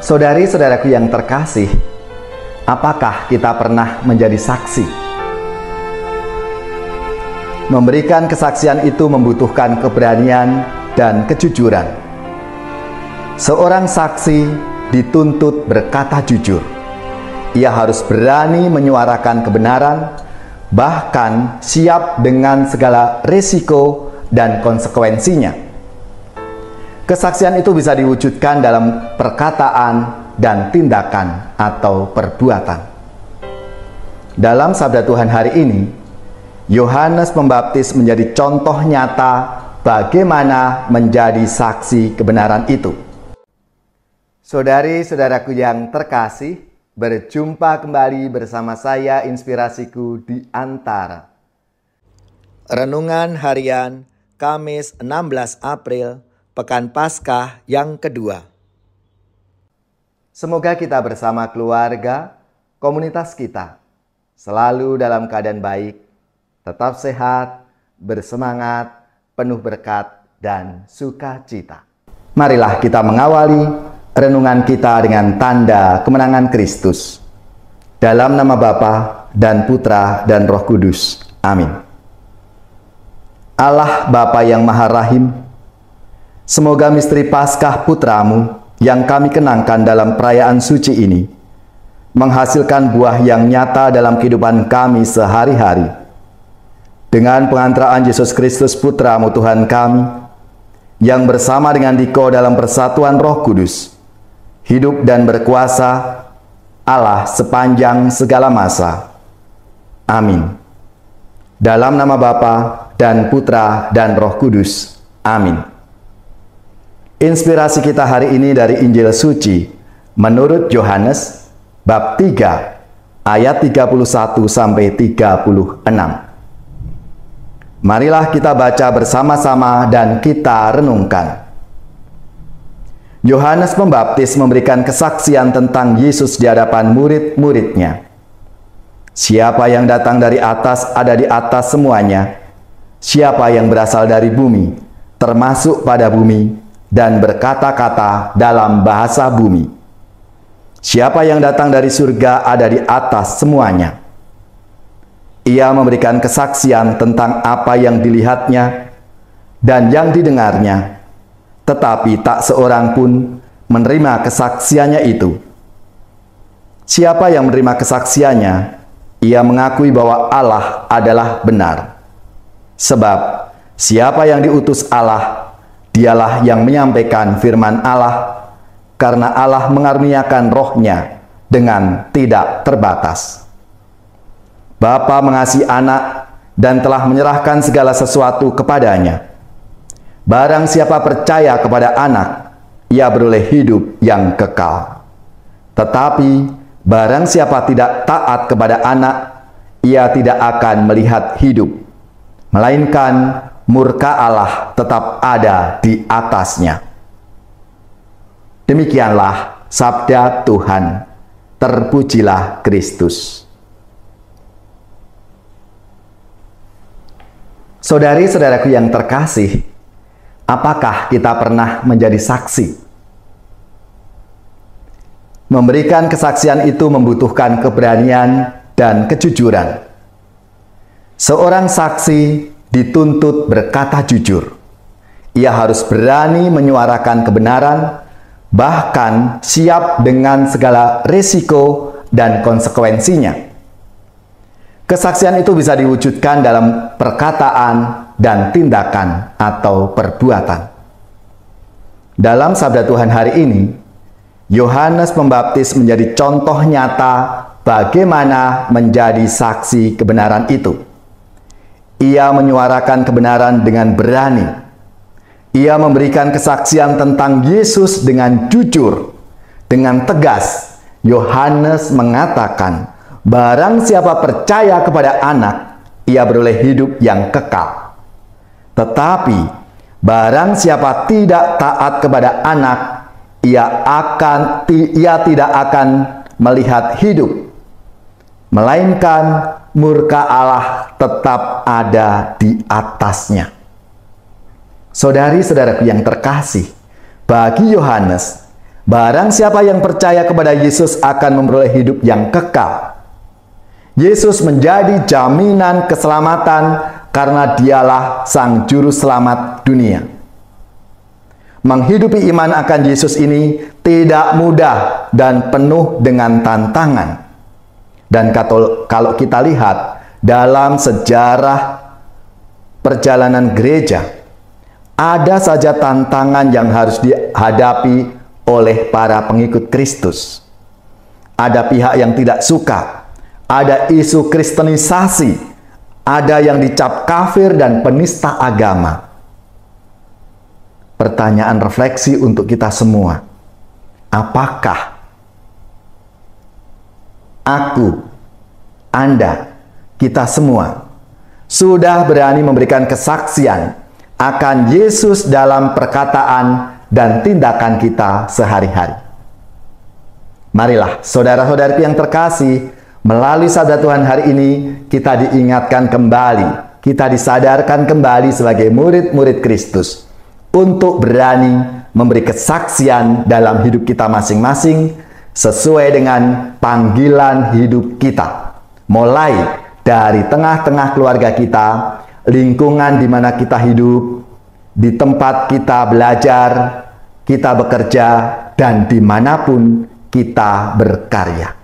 Saudari-saudaraku yang terkasih, apakah kita pernah menjadi saksi? Memberikan kesaksian itu membutuhkan keberanian dan kejujuran. Seorang saksi dituntut berkata jujur. Ia harus berani menyuarakan kebenaran, bahkan siap dengan segala risiko dan konsekuensinya. Kesaksian itu bisa diwujudkan dalam perkataan dan tindakan atau perbuatan. Dalam sabda Tuhan hari ini, Yohanes Pembaptis menjadi contoh nyata bagaimana menjadi saksi kebenaran itu. Saudari-saudaraku yang terkasih, berjumpa kembali bersama saya Inspirasiku di Antara. Renungan harian Kamis 16 April, Pekan Paskah yang kedua. Semoga kita bersama keluarga, komunitas kita, selalu dalam keadaan baik, tetap sehat, bersemangat, penuh berkat, dan sukacita. Marilah kita mengawali renungan kita dengan tanda kemenangan Kristus. Dalam nama Bapa dan Putra dan Roh Kudus. Amin. Allah Bapa yang Maha Rahim, semoga misteri Paskah Putramu yang kami kenangkan dalam perayaan suci ini menghasilkan buah yang nyata dalam kehidupan kami sehari-hari. Dengan pengantaraan Yesus Kristus Putramu Tuhan kami, yang bersama dengan Diko dalam persatuan Roh Kudus, hidup dan berkuasa Allah sepanjang segala masa. Amin. Dalam nama Bapa dan Putra dan Roh Kudus. Amin. Inspirasi kita hari ini dari Injil Suci menurut Yohanes bab 3 ayat 31 sampai 36. Marilah kita baca bersama-sama dan kita renungkan. Yohanes Pembaptis memberikan kesaksian tentang Yesus di hadapan murid-muridnya. Siapa yang datang dari atas ada di atas semuanya. Siapa yang berasal dari bumi, termasuk pada bumi, dan berkata-kata dalam bahasa bumi. Siapa yang datang dari surga ada di atas semuanya. Ia memberikan kesaksian tentang apa yang dilihatnya dan yang didengarnya, tetapi tak seorang pun menerima kesaksiannya itu. Siapa yang menerima kesaksiannya, ia mengakui bahwa Allah adalah benar. Sebab siapa yang diutus Allah, Dialah yang menyampaikan firman Allah, karena Allah mengaruniakan rohnya dengan tidak terbatas. Bapa mengasihi anak dan telah menyerahkan segala sesuatu kepadanya. Barang siapa percaya kepada anak, ia beroleh hidup yang kekal. Tetapi barang siapa tidak taat kepada anak, ia tidak akan melihat hidup, melainkan murka Allah tetap ada di atasnya. Demikianlah sabda Tuhan. Terpujilah Kristus. Saudari-saudaraku yang terkasih, apakah kita pernah menjadi saksi? Memberikan kesaksian itu membutuhkan keberanian dan kejujuran. Seorang saksi dituntut berkata jujur. Ia harus berani menyuarakan kebenaran, bahkan siap dengan segala risiko dan konsekuensinya. Kesaksian itu bisa diwujudkan dalam perkataan dan tindakan atau perbuatan. Dalam sabda Tuhan hari ini, Yohanes Pembaptis menjadi contoh nyata bagaimana menjadi saksi kebenaran itu. Ia menyuarakan kebenaran dengan berani. Ia memberikan kesaksian tentang Yesus dengan jujur, dengan tegas. Yohanes mengatakan, barang siapa percaya kepada anak, ia beroleh hidup yang kekal. Tetapi, barang siapa tidak taat kepada anak, ia tidak akan melihat hidup, melainkan murka Allah tetap ada di atasnya. Saudari-saudaraku yang terkasih, bagi Yohanes, Barang siapa yang percaya kepada Yesus akan memperoleh hidup yang kekal. Yesus menjadi jaminan keselamatan karena dialah Sang Juru Selamat dunia. Menghidupi iman akan Yesus ini tidak mudah dan penuh dengan tantangan. Dan kalau kita lihat dalam sejarah perjalanan gereja, ada saja tantangan yang harus dihadapi oleh para pengikut Kristus. Ada pihak yang tidak suka, ada isu kristenisasi, ada yang dicap kafir dan penista agama. Pertanyaan refleksi untuk kita semua, apakah aku, Anda, kita semua sudah berani memberikan kesaksian akan Yesus dalam perkataan dan tindakan kita sehari-hari? Marilah saudara-saudariku yang terkasih, melalui sabda Tuhan hari ini kita diingatkan kembali, kita disadarkan kembali sebagai murid-murid Kristus untuk berani memberi kesaksian dalam hidup kita masing-masing sesuai dengan panggilan hidup kita. Mulai dari tengah-tengah keluarga kita, lingkungan di mana kita hidup, di tempat kita belajar, kita bekerja, dan dimanapun kita berkarya.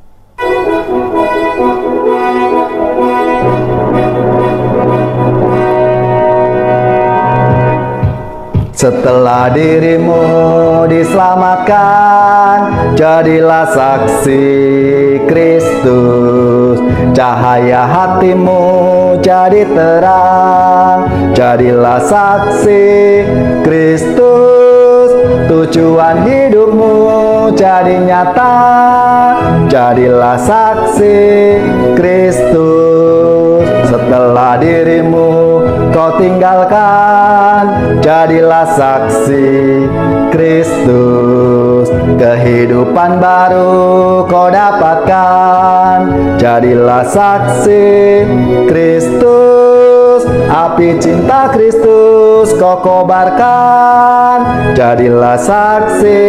Setelah dirimu diselamatkan, jadilah saksi Kristus. Cahaya hatimu jadi terang, jadilah saksi Kristus. Tujuan hidupmu jadi nyata, jadilah saksi Kristus. Setelah dirimu kau tinggalkan, jadilah saksi Kristus. Kehidupan baru kau dapatkan, jadilah saksi Kristus. Api cinta Kristus kau kobarkan, jadilah saksi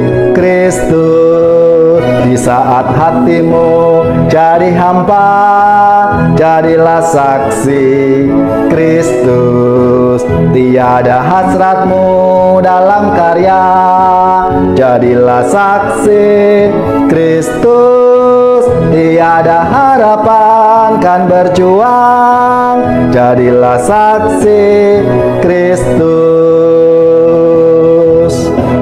Kristus. Di saat hatimu jadi hampa, jadilah saksi Kristus. Tiada hasratmu dalam karya, jadilah saksi Kristus. Tiada harapan kan berjuang, jadilah saksi Kristus.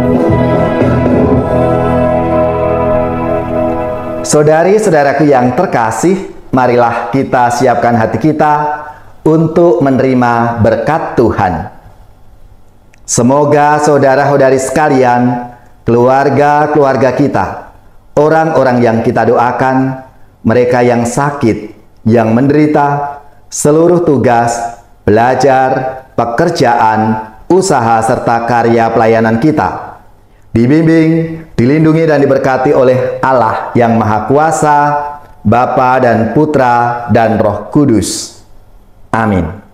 Saudari-saudaraku yang terkasih, marilah kita siapkan hati kita untuk menerima berkat Tuhan. Semoga saudara-saudari sekalian, keluarga-keluarga kita, orang-orang yang kita doakan, mereka yang sakit, yang menderita, seluruh tugas, belajar, pekerjaan, usaha, serta karya pelayanan kita dibimbing, dilindungi dan diberkati oleh Allah yang Maha Kuasa, Bapa dan Putra dan Roh Kudus. Amin.